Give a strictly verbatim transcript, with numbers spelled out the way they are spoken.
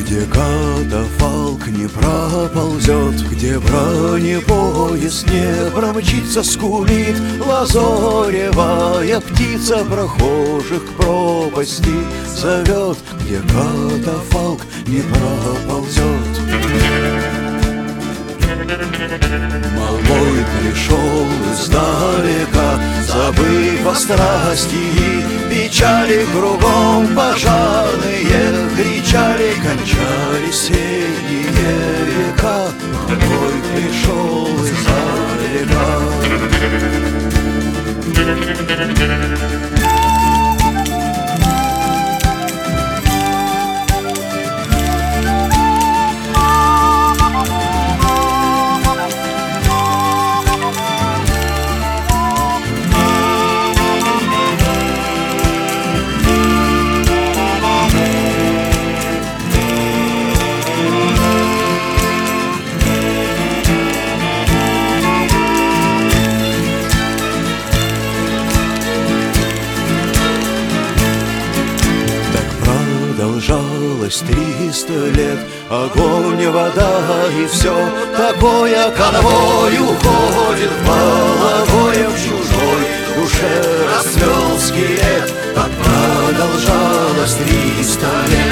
Где катафалк не проползет, где бронепоезд не промчится, скулит лазоревая птица, прохожих к пропасти зовет, где катафалк не проползет. Малой пришел издалека, забыв о страсти и печали, кругом пожарные кричали, кончались синие века. Малой пришел издалека. Продолжалось триста лет, огонь, вода и все такое. Конвой уходит в половое, в чужой душе расцвел скелет. Так продолжалось триста лет.